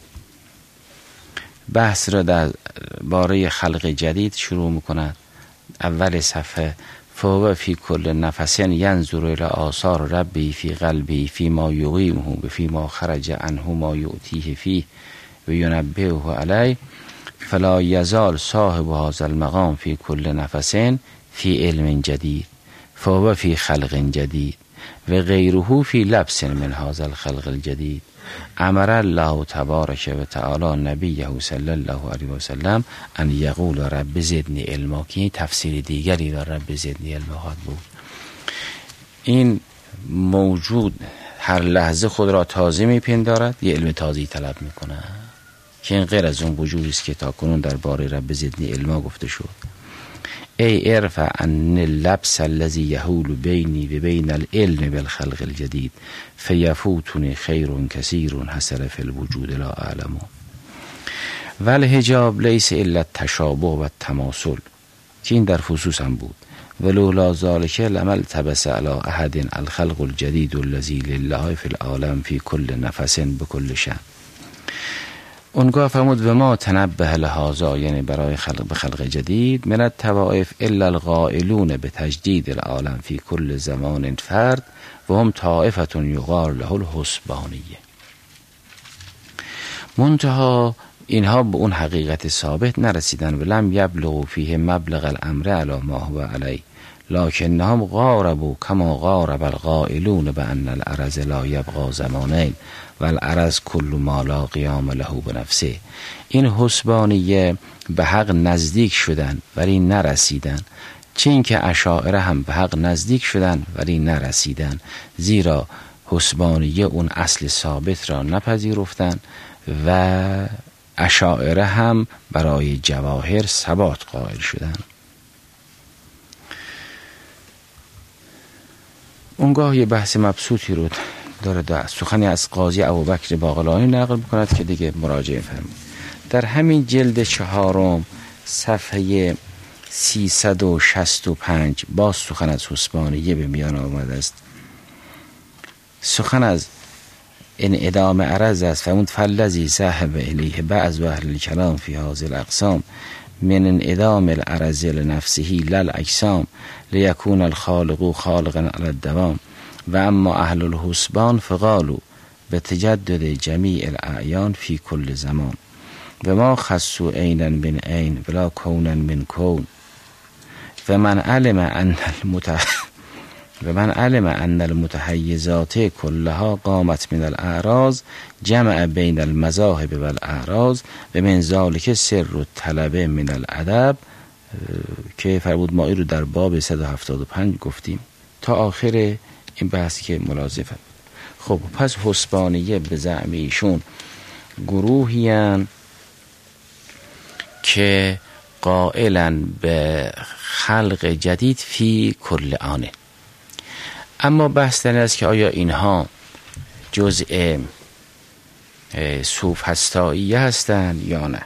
بحث را در باره خلق جدید شروع میکند. اول صفحه فهو فی کل نفس ینظر الی آثار ربی فی قلبی فی ما یقیمه فی ما خرج عنه ما یؤتیه فیه و ینبهه علیه فلا یزال صاحب هذا المقام فی کل نفس فی علم جدید فهو فی خلق جدید و غیره فی لبس من هذا الخلق الجدید. امر الله تبارک و تعالی نبیه صلی الله علیه و سلم ان یقول رب زدنی علما، که تفسیر دیگری در رب زدنی علما خواهد بود. این موجود هر لحظه خود را تازه میپندارد، یه علم تازه طلب میکنه که این غیر از اون وجودی است که تا کنون در باره رب زدنی علما گفته شد. ای ارفع ان اللبس الذي يحول بيني وبين العلم بالخلق الجديد فيفوتني خير كثير حصل في الوجود لا اعلم والحجاب ليس الا التشابه والتماثل، که این در فصوص هم بود. ولولا ذلك لم التبس على احد الخلق الجديد الذي لله في العالم في كل نفس بكل شأن. اونگاه فرمود و ما تنبه لهذا، یعنی برای خلق به خلق جدید، من الطوائف الا القائلون به تجدید العالم فی کل زمان فرد و هم طائفه یقال له الحسبانیه. منتها اینها به اون حقیقت ثابت نرسیدن و لم یبلغوا فیه مبلغ الامر علی ما هو علی لکنهم غاربوا کما غارب القائلون بان العرض لا یبقى زمانین و العرض کل ما لا قیام له بنفسه. این حسبانیه به حق نزدیک شدن ولی نرسیدن، چه این که اشاعره هم به حق نزدیک شدن ولی نرسیدن، زیرا حسبانیه اون اصل ثابت را نپذیرفتن و اشاعره هم برای جواهر ثبات قائل شدن. اونگاه یه بحث مبسوطی رو داره داره سخنی از قاضی ابوبکر باقلانی نقل می‌کند که دیگه مراجعه فرمایید. در همین جلد چهارم صفحه سیصد و شصت و پنج باز سخن از حسبانیه به میان آمده است. سخن از انعدام عرض است. فرمود فالذی ذهب الیه بعض اهل الکلام فی هذه الاقسام من انعدام العرض لنفسه لا الاجسام لیکون الخالق خالقا علی الدوام و اما اهل الحسبان فقالوا بتجدد جمیع الاعیان فی کل زمان و ما خصوا عینا من عین ولا کونا من کون و من علم ان المتح و من علم ان المتحیزات کلها قامت من الاعراض جمع بین المذاهب و الاعراض و من ذلک سر الطلب من الادب که فرمود ما این رو در باب صد و هفتاد و پنج گفتیم تا آخر این بحثی که ملاحظه. خب پس حسبانیه به زعم ایشون گروهی هستند که قائلن به خلق جدید فی کل آنه. اما بحث در این است که آیا اینها جزء سوفسطائیه هستند یا نه.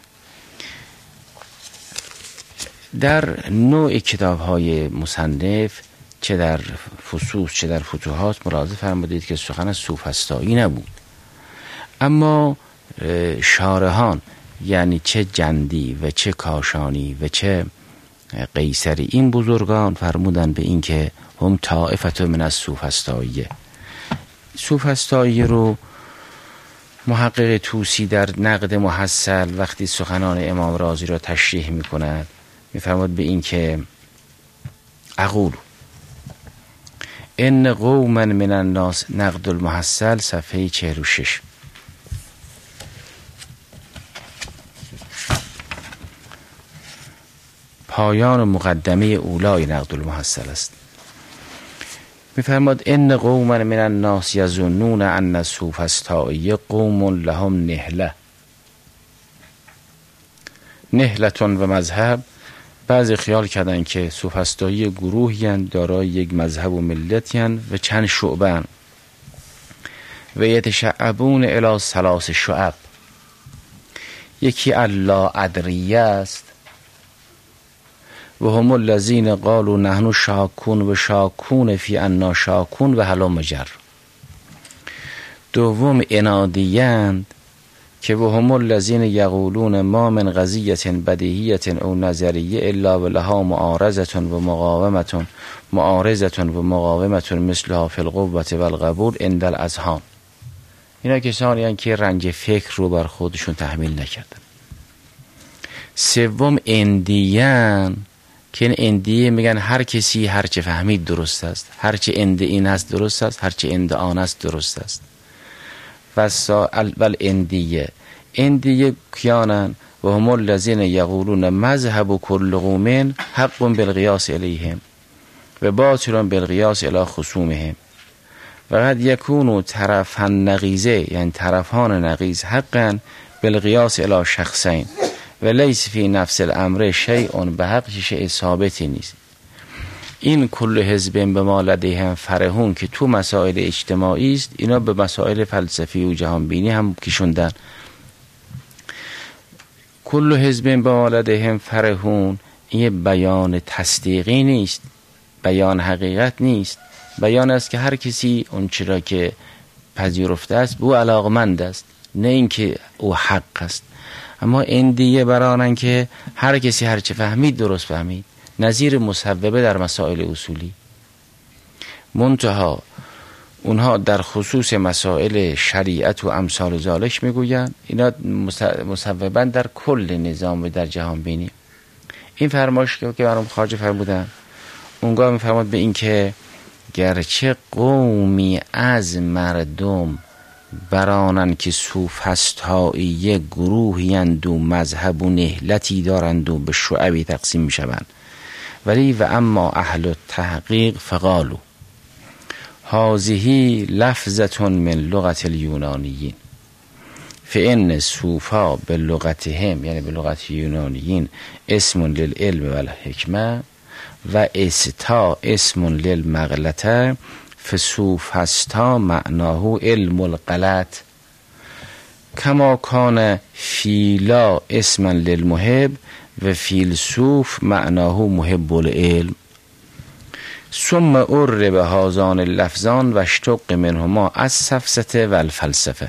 در نوع کتاب های مصنف چه در فصوص چه در فتوحات ملاحظه فرمودید که سخن از سوفسطایی نبود، اما شارحان یعنی چه جندی و چه کاشانی و چه قیصری این بزرگان فرمودن به این که هم طائفه من از سوفسطائیه. سوفسطائیه رو محقق طوسی در نقد محصل وقتی سخنان امام رازی را تشریح می کند می فرمود به این که اقول ان قوما من الناس نقد المحصل صفحه چهل و شش پایان مقدمه اولای نقد المحصل است. می‌فرماد ان قوما من الناس یظنون ان السوفسطائیه قوم لهم نهله نهلتون و مذهب. بعضی خیال کردن که سوفسطائیه گروهی اند دارای یک مذهب و ملتی اند و چند شعبه اند و یتشعبون الی ثلاث شعب. یکی الله ادریه است و هم الذین قالوا نحن شاکون و شاکون فی انا شاکون و هلم جر. دوم انادیند که و هم الذین یقولون ما من قضیه بدیهیه او نظریه الا ولها معارضه و مقاومه معارضه و مقاومه مثلها فی القوه و القبول عند الاذهان. اینا کسانی هستند که رنج فکر رو بر خودشون تحمیل نکردن. سوم اندیان که این اندیه میگن هر کسی هر چه فهمید درست است، هر چه اند این است درست است، هر چه اند آن است درست است. و سال اندیه اندیه کیانن و هم الذین یقولون مذهب کل قوم حق بالقیاس الیهم و باطل بالقیاس الی خصومهم و قد یکونوا طرفا نقیضه یعنی طرفان نقیض حقا بالقیاس الی شخصین و لیس فی نفس الامر شیء به حق شیء ثابتی نیست. این کل حزب به ما لدیهم فرحون که تو مسائل اجتماعی است، اینا به مسائل فلسفی و جهانبینی هم کشوندن. کل حزب به ما لدیهم فرحون این بیان تصدیقی نیست، بیان حقیقت نیست، بیان است که هر کسی اون چرا که پذیرفته است به او علاقمند است، نه اینکه او حق است. اما این دیگه برانن که هر کسی هر چه فهمید درست فهمید، نظیر مصوبه در مسائل اصولی. منتها اونها در خصوص مسائل شریعت و امثال ذالک میگویند. اینا مصوباً در کل نظام و در جهان بینی. این فرمایش که برام خواجه فرمودن اونگاه میفرماد به این که گرچه قومی از مردم برانن که سوفسطائیه گروهی اند و مذهب و نهلتی دارند و به شعبی تقسیم میشوند، ولی و اما اهل تحقیق فقالو هذه لفظة من لغت الیونانیین فإن صوفا به لغتهم یعنی به لغت یونانیین اسم للعلم و الحکمه و استا اسم للمغلطه فسوفستا معناه علم الغلط کما کان فیلا اسما للمحب و فیلسوف معناه محب العلم ثم عرب هذان اللفظان و اشتق منهما از سفسته و الفلسفه.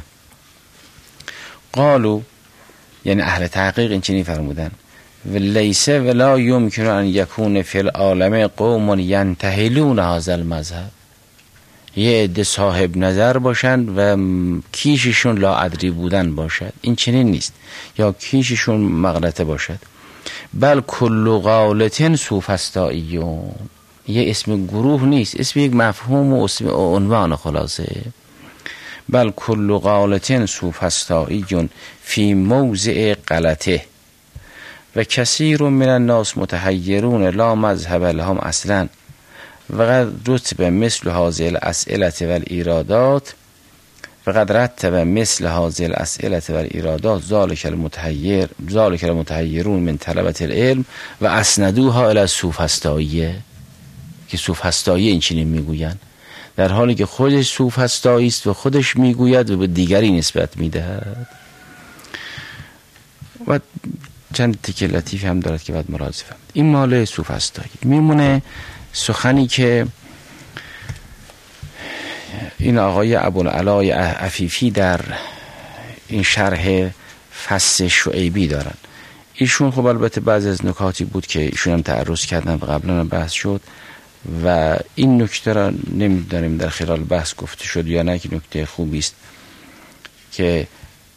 قالو یعنی اهل تحقیق این چنین فرمودن و لیس ولا یمکن ان یکون فی العالم قوم ینتهلون هذا المذهب، یه عده صاحب نظر باشند و کیششون لاادری بودن باشد، این چنین نیست، یا کیششون مغلطه باشد. بل کل غالطن سوفسطائیون، یه اسم گروه نیست، اسم یک مفهوم و اسم عنوان خلاصه. بل کل غالطن سوفسطائیون فی موضع غلطه و کثیر من الناس متحیرون لا مذهب لهم اصلا و قد رتب مثل هذه الاسئله والایرادات و قد رتب مثل هذه الاسئله والایرادات ذلك المتحیر ذلك المتحیرون من طلبه العلم و اسندوها الی السوفسطائیه، که سوفسطائیه این چنین میگویند، در حالی که خودش سوفسطایی است و خودش میگوید و به دیگری نسبت میدهد. و چند تیکه لطیفی هم دارد که بعد ملاحظه فرمایید. این مال سوفسطایی. میمونه سخنی که این آقای ابوالعلای عفیفی در این شرح فصل شعیبی دارن. ایشون خب البته بعضی از نکاتی بود که ایشون هم تعرض کردن و قبلا هم بحث شد و این نکته را نمیدانیم در خلال بحث گفته شد یا نه، که نکته خوبی است که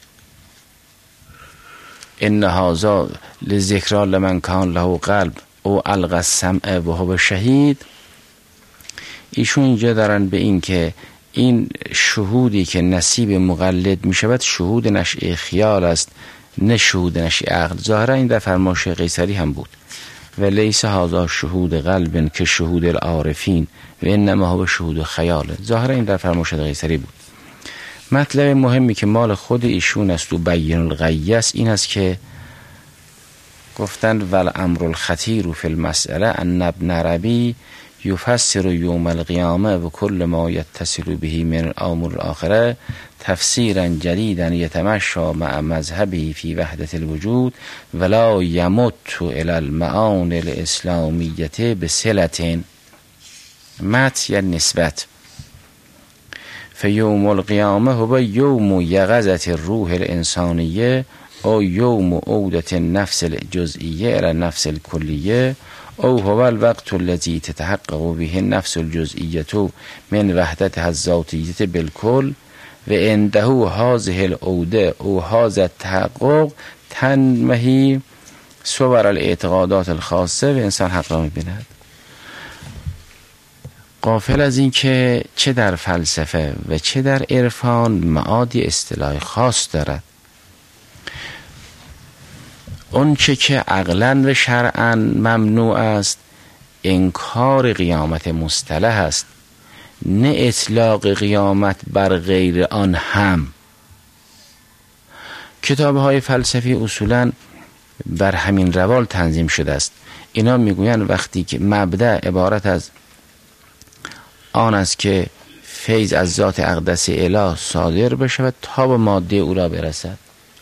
ان هذا لذکر لمن کان له قلب او القى السمع و هو شهید. ایشون اینجا دارن به این که این شهودی که نصیب مقلد می شود شهود نشئه خیال است نه شهود نشئه عقل. ظاهرا این در فرمایش قیصری هم بود و لیس هذا شهود قلب که شهود العارفین و انما هو شهود خیال. ظاهرا این در فرمایش قیصری بود. مطلب مهمی که مال خود ایشون است و بیان الغیث این است که گفتند ول امر الخطیر فی المسئله ان ابن عربی یفسر یوم القیامه و کل ما یتصل به من امور الاخره تفسیرا جدیدا یتمشى مع مذهبه فی وحدت الوجود ولا یمت الی المعانی الاسلامیه بصلة مت یا نسبت. فیوم القیامه هو یوم یغزت الروح الانسانیه او یوم عودت النفس الجزئیه الى النفس الکلیه او هو الوقت الذي تتحقق به النفس الجزئیه من وحدتها الذاتیه بالکل و عنده هذه العوده او هذا التحقق تنمحی صور الاعتقادات الخاصه و انسان حق را می‌بیند. غافل از این که چه در فلسفه و چه در عرفان معادی اصطلاح خاص دارد. اون چه که عقلاً و شرعاً ممنوع است انکار قیامت مصطلح است، نه اطلاق قیامت بر غیر آن هم. کتاب‌های فلسفی اصولاً بر همین روال تنظیم شده است. اینا میگویند وقتی که مبدأ عبارت از آن است که فیض از ذات اقدس اله صادر بشود تا به ماده او را برسد.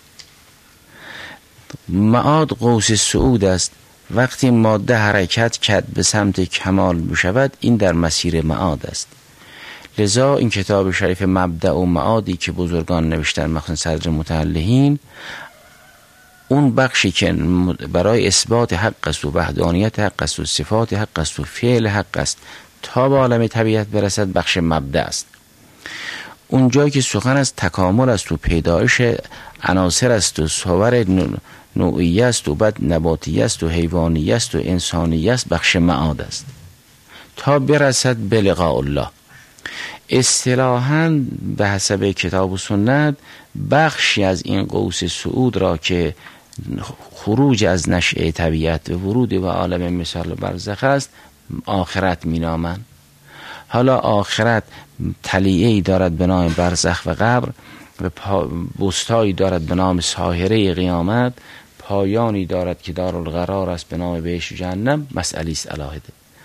معاد قوس صعود است. وقتی ماده حرکت کرد به سمت کمال بشود این در مسیر معاد است. لذا این کتاب شریف مبدأ و معادی که بزرگان نوشتن مخصوصا صدر متعلهین، اون بخشی که برای اثبات حق است و وحدانیت حق است و صفات حق است و فعل حق است تا به عالم طبیعت برسد بخش مبدأ است. اونجایی که سخن از تکامل است و پیدایش عناصر است و صور نوعی است و بعد نباتی است و حیوانی است و انسانی است، بخش معاد است تا برسد به لقاء الله. اصطلاحاً به حسب کتاب و سنت بخشی از این قوس صعود را که خروج از نشأه طبیعت و ورود به عالم مثال برزخ است آخرت می نامند. حالا آخرت تلیعه‌ای دارد به نام برزخ و قبر و بستایی دارد به نام ساحره قیامت، پایانی دارد که دارالقرار است به نام بهشت و جهنم. مسئله است علاهده.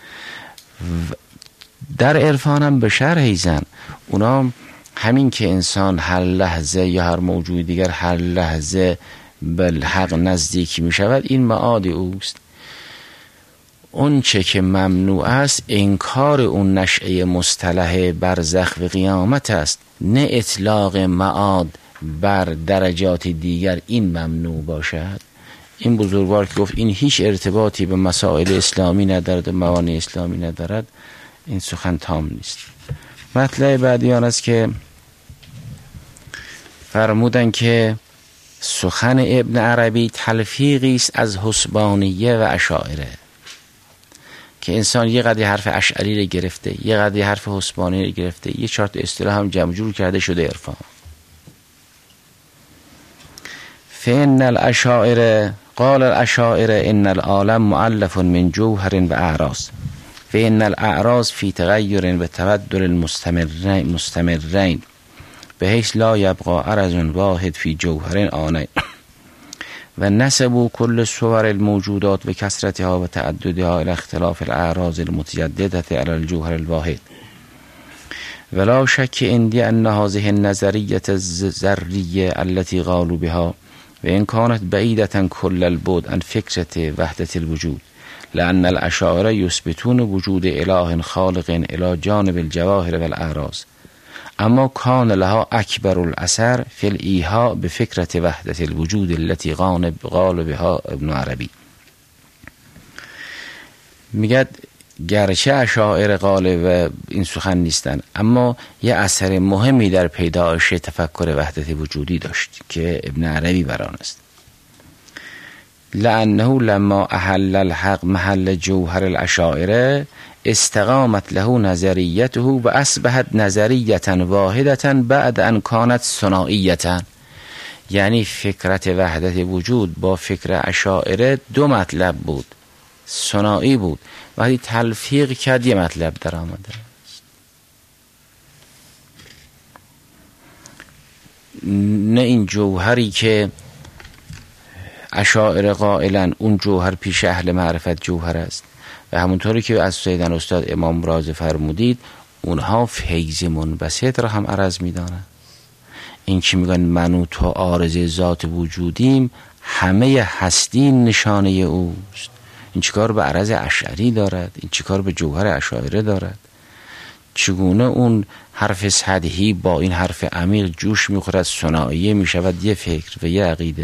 در عرفان هم به شرح زن اونا همین که انسان هر لحظه یا هر موجود دیگر هر لحظه به حق نزدیک می شود، این معاد اوست. اون چه که ممنوع است انکار اون نشأه مصطلح برزخ و قیامت است، نه اطلاق معاد بر درجات دیگر این ممنوع باشد. این بزرگوار که گفت این هیچ ارتباطی به مسائل اسلامی ندارد و موانع اسلامی ندارد، این سخن تام نیست. مطلب بعدی آن است که فرمودن که سخن ابن عربی تلفیقی است از حسبانیه و اشاعره، که انسان یه قدری حرف اشعری رو گرفته، یه قدری حرف حسبانی رو گرفته، یه چارت اصطلاح هم جمع جور کرده شده عرفان. فإن الاشاعره قال الاشاعره ان العالم مؤلف من جوهر و اعراض فإن الاعراض في تغير و تبدل المستمرين مستمرين بحيث لا يبقى عرض واحد في جوهر آنين و نسبوا كل صور الموجودات و کثرتها و تعددها الى اختلاف الاعراض المتجدده على الجوهر الواحد ولا شك عندي ان هذه النظريه الذريه التي قالوا بها وإن كانت بعيدة كل البعد عن فكرة وحدة الوجود لأن الأشاعرة يثبتون وجود إله خالق إلى جانب الجواهر والأعراض اما كان لها اکبر الاثر فی الایحاء بفکرة وحدة الوجود التي قال بها ابن عربی. میگه گرچه اشاعره قاله و این سخن نیستن، اما یه اثر مهمی در پیدایش تفکر وحدت وجودی داشت که ابن عربی بران است. لأنه لما احل الحق محل جوهر الاشاعره استقامت له نظریته و اصبحت نظریتا واحدتا بعد ان کانت ثنائیتا. یعنی فکرت وحدت وجود با فکر اشاعره دو مطلب بود، ثنایی بود، وقتی تلفیق کرد یه مطلب در آمده است. نه این جوهری که اشاعره قائلن اون جوهر پیش اهل معرفت جوهر است و همونطوری که از سیدن استاد امام رازی فرمودید اونها فیض منبسط را هم عرض میدانند. این که میگن من و تو عارض ذات وجودیم، همه هستی نشانه اوست. این چیکار به عرض اشعری دارد؟ این چیکار به جوهر اشاعره دارد؟ چگونه اون حرف سطحی با این حرف عمیق جوش میخورد، ثنائیه میشود یه فکر و یه عقیده؟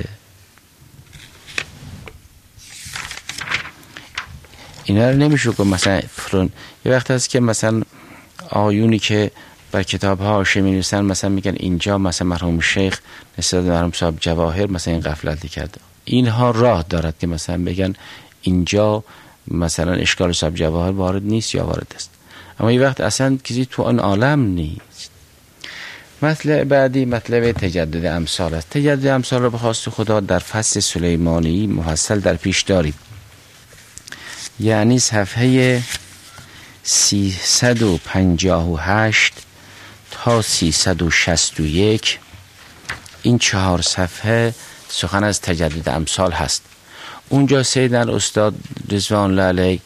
اینا رو نمیشه که مثلا فرون یه وقت هست که مثلا آیونی که بر کتاب ها هاشه می نویسن مثلا میگن اینجا مثلا مرحوم شیخ نسبت مرحوم صاحب جواهر مثلا این غفلتی کرده. اینها راه دارد که مثلا بگن اینجا مثلا اشکال صاحب جواهر وارد نیست یا وارد است، اما یه وقت اصلا کسی تو آن عالم نیست. مطلب بعدی مطلب تجدد امثال است. تجدد امثال رو به خواست خدا در فصل سلیمانی مفصل در پیش داریم، یعنی صفحه سیصد و پنجاه و هشت تا سیصد و شصت و یک. این چهار صفحه سخن از تجدد امثال هست. اونجا سیدن استاد رضوان الله علیه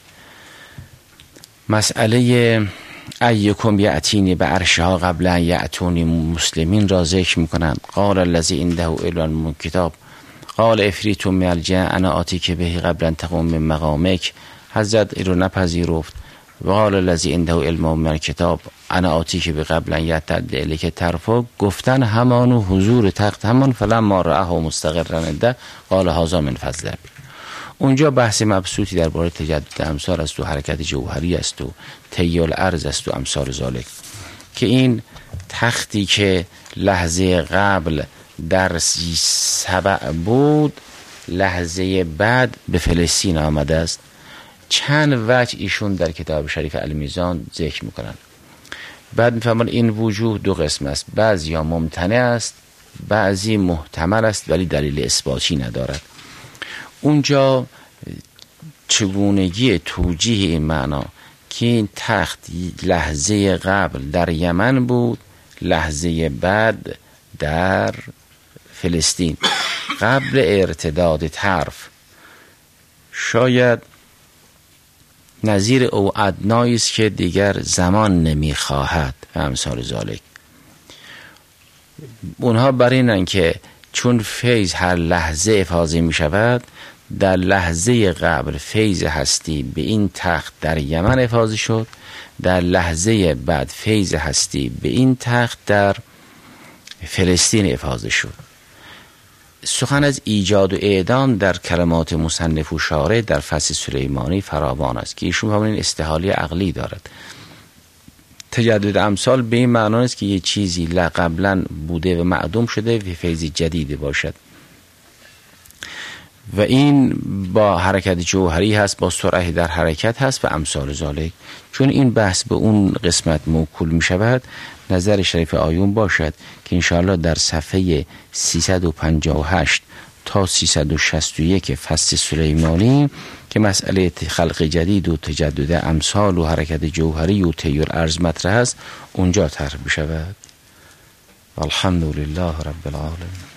مسئله ایکم یأتینی به عرشها قبل ان یأتونی مسلمین را ذکر میکنند. قال الذی عنده علم من کتاب قال افریت من الجن انا آتیک به قبل ان تقوم من مقامک. حضرت این رو نپذیرفت. قال الذی عنده علم من کتاب انا آتیک به قبل ان یتد الیک طرفه. گفتن همان و حضور تخت همان فلما رآه مستقرا عنده قال هذا من فضل ربی. اونجا بحث مبسوطی درباره تجدد امثال است و حرکت جوهری است و طی الارض است و امثال ذالک، که این تختی که لحظه قبل در سبع بود لحظه بعد به فلسطین آمده است. چند وجه ایشون در کتاب شریف المیزان ذکر میکنن. بعد میفهمن این وجوه دو قسم است، بعضی یا ممتنع است، بعضی محتمل است ولی دلیل اثباتی ندارد. اونجا چگونگی توجیه این معنا که این تخت لحظه قبل در یمن بود، لحظه بعد در فلسطین، قبل ارتداد طرف، شاید نظیر او ادنایی است که دیگر زمان نمیخواهد و امثال ذالک. اونها بر اینن که چون فیض هر لحظه افاضه می شود، در لحظه قبل فیض هستی به این تخت در یمن افاضه شد، در لحظه بعد فیض هستی به این تخت در فلسطین افاضه شد. سخن از ایجاد و اعدام در کلمات مصنف و شارح در فصل سلیمانی فراوان است که ایشون همین استحاله عقلی دارد. تجدد امثال به این معنا است که یه چیزی قبلا بوده و معدوم شده و فیض جدیدی باشد و این با حرکت جوهری هست، با سرعت در حرکت هست و امثال ذالک. چون این بحث به اون قسمت موکول می شود، نظر شریف آیون باشد که انشاءالله در صفحه سیصد و پنجاه و هشت تا سیصد و شصت و یک فصل سلیمانی که مسئله خلق جدید و تجدد امثال و حرکت جوهری و تغییر ارض مطرح است، اونجا طرح بشود. الحمدلله رب العالمین.